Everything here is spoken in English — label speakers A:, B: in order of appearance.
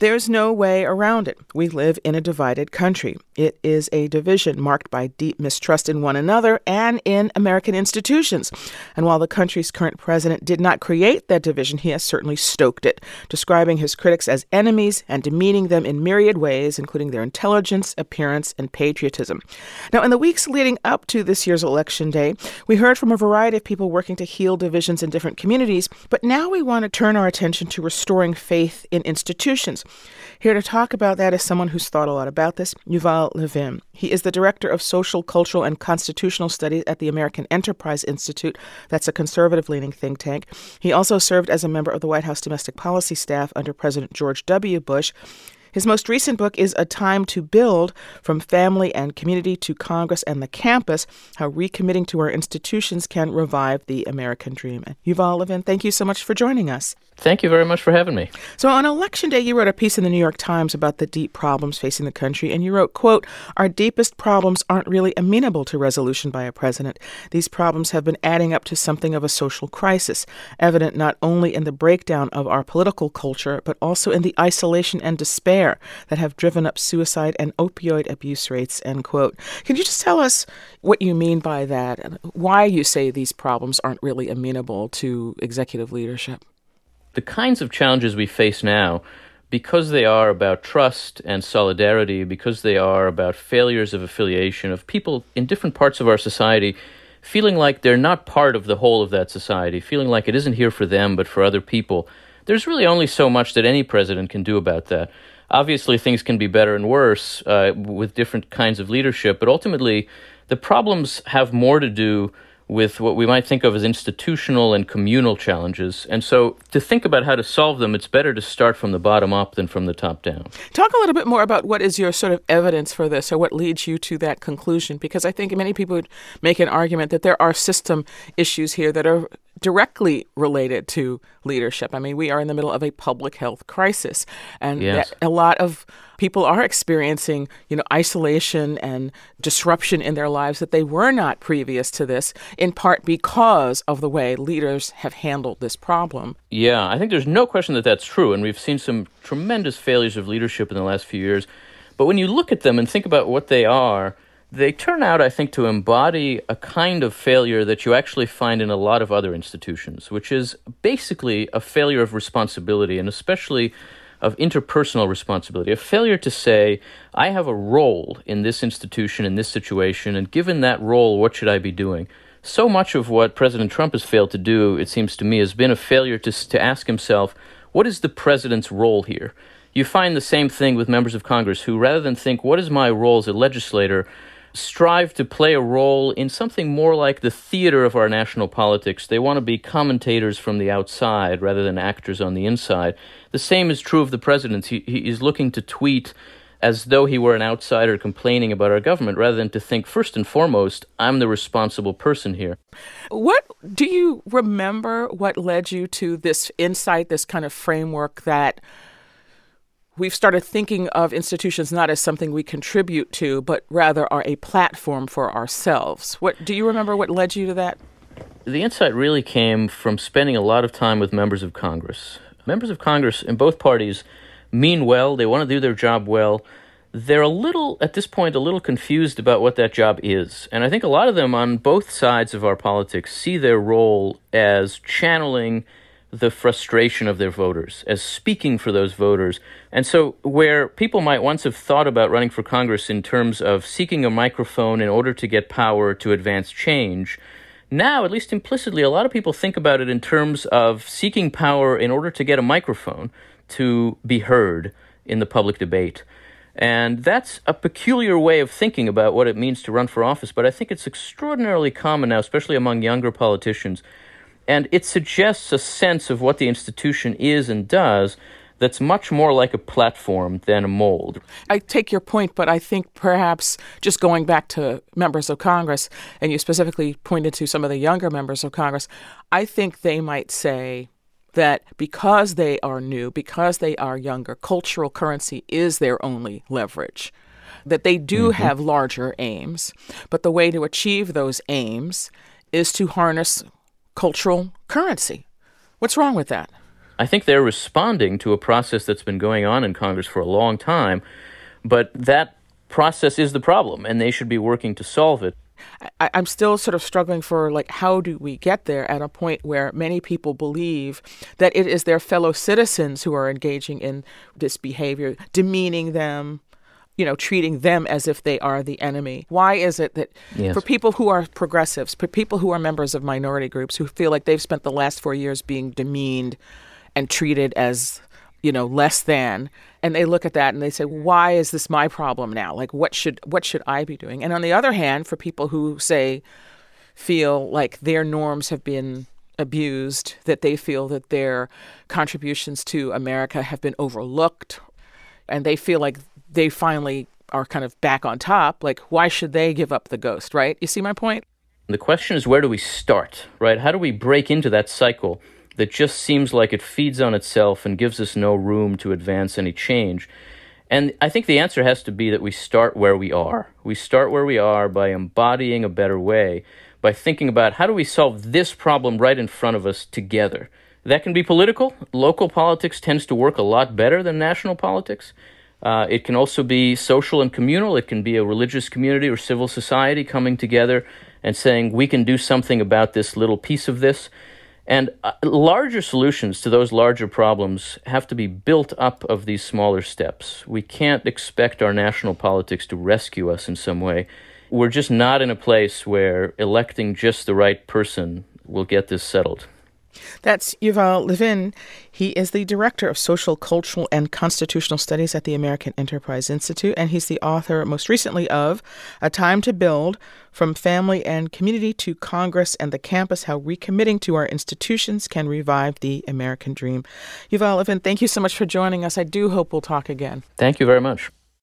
A: There's no way around it. We live in a divided country. It is a division marked by deep mistrust in one another and in American institutions. And while the country's current president did not create that division, he has certainly stoked it, describing his critics as enemies and demeaning them in myriad ways, including their intelligence, appearance, and patriotism. Now, in the weeks leading up to this year's election day, we heard from a variety of people working to heal divisions in different communities, but now we want to turn our attention to restoring faith in institutions. Here to talk about that is someone who's thought a lot about this, Yuval Levin. He is the director of social, cultural, and constitutional studies at the American Enterprise Institute. That's a conservative-leaning think tank. He also served as a member of the White House domestic policy staff under President George W. Bush. His most recent book is A Time to Build, From Family and Community to Congress and the Campus, How Recommitting to Our Institutions Can Revive the American Dream. Yuval Levin, thank you so much for joining us.
B: Thank you very much for having me.
A: So on Election Day, you wrote a piece in the New York Times about the deep problems facing the country, and you wrote, quote, "Our deepest problems aren't really amenable to resolution by a president. These problems have been adding up to something of a social crisis, evident not only in the breakdown of our political culture, but also in the isolation and despair that have driven up suicide and opioid abuse rates," end quote. Can you just tell us what you mean by that, and why you say these problems aren't really amenable to executive leadership?
B: The kinds of challenges we face now, because they are about trust and solidarity, because they are about failures of affiliation, of people in different parts of our society feeling like they're not part of the whole of that society, feeling like it isn't here for them but for other people, there's really only so much that any president can do about that. Obviously, things can be better and worse with different kinds of leadership, but ultimately, the problems have more to do with what we might think of as institutional and communal challenges. And so to think about how to solve them, it's better to start from the bottom up than from the top down.
A: Talk a little bit more about what is your sort of evidence for this, or what leads you to that conclusion, because I think many people would make an argument that there are system issues here that are directly related to leadership. I mean, we are in the middle of a public health crisis, and
B: Yes.
A: a lot of people are experiencing, isolation and disruption in their lives that they were not previous to this, in part because of the way leaders have handled this problem.
B: Yeah, I think there's no question that that's true, and we've seen some tremendous failures of leadership in the last few years. But when you look at them and think about what they are, they turn out, I think, to embody a kind of failure that you actually find in a lot of other institutions, which is basically a failure of responsibility, and especially of interpersonal responsibility, a failure to say, I have a role in this institution, in this situation, and given that role, what should I be doing? So much of what President Trump has failed to do, it seems to me, has been a failure to ask himself, what is the president's role here? You find the same thing with members of Congress who, rather than think, what is my role as a legislator, strive to play a role in something more like the theater of our national politics. They want to be commentators from the outside rather than actors on the inside. The same is true of the president. He is looking to tweet as though he were an outsider complaining about our government, rather than to think, first and foremost, I'm the responsible person here.
A: What do you remember what led you to this insight, this kind of framework that we've started thinking of institutions not as something we contribute to, but rather are a platform for ourselves? What do you remember what led you to that?
B: The insight really came from spending a lot of time with members of Congress. Members of Congress in both parties mean well. They want to do their job well. They're at this point, a little confused about what that job is. And I think a lot of them on both sides of our politics see their role as channeling the frustration of their voters, as speaking for those voters. And so where people might once have thought about running for Congress in terms of seeking a microphone in order to get power to advance change, now, at least implicitly, a lot of people think about it in terms of seeking power in order to get a microphone to be heard in the public debate. And that's a peculiar way of thinking about what it means to run for office, but I think it's extraordinarily common now, especially among younger politicians. And it suggests a sense of what the institution is and does that's much more like a platform than a mold.
A: I take your point, but I think perhaps just going back to members of Congress, and you specifically pointed to some of the younger members of Congress, I think they might say that because they are new, because they are younger, cultural currency is their only leverage, that they do have larger aims, but the way to achieve those aims is to harness cultural currency. What's wrong with that?
B: I think they're responding to a process that's been going on in Congress for a long time, but that process is the problem, and they should be working to solve it.
A: I'm still sort of struggling for, like, how do we get there at a point where many people believe that it is their fellow citizens who are engaging in this behavior, demeaning them, treating them as if they are the enemy. Why is it that for people who are progressives, for people who are members of minority groups who feel like they've spent the last 4 years being demeaned and treated as, less than, and they look at that and they say, why is this my problem now? Like, what should I be doing? And on the other hand, for people who feel like their norms have been abused, that they feel that their contributions to America have been overlooked, and they feel like they finally are kind of back on top, like, why should they give up the ghost, right? You see my point?
B: The question is, where do we start, right? How do we break into that cycle that just seems like it feeds on itself and gives us no room to advance any change? And I think the answer has to be that we start where we are. We start where we are by embodying a better way, by thinking about how do we solve this problem right in front of us together. That can be political. Local politics tends to work a lot better than national politics. It can also be social and communal. It can be a religious community or civil society coming together and saying, we can do something about this little piece of this. And larger solutions to those larger problems have to be built up of these smaller steps. We can't expect our national politics to rescue us in some way. We're just not in a place where electing just the right person will get this settled.
A: That's Yuval Levin. He is the Director of Social, Cultural, and Constitutional Studies at the American Enterprise Institute, and he's the author, most recently, of A Time to Build, From Family and Community to Congress and the Campus, How Recommitting to Our Institutions Can Revive the American Dream. Yuval Levin, thank you so much for joining us. I do hope we'll talk again.
B: Thank you very much.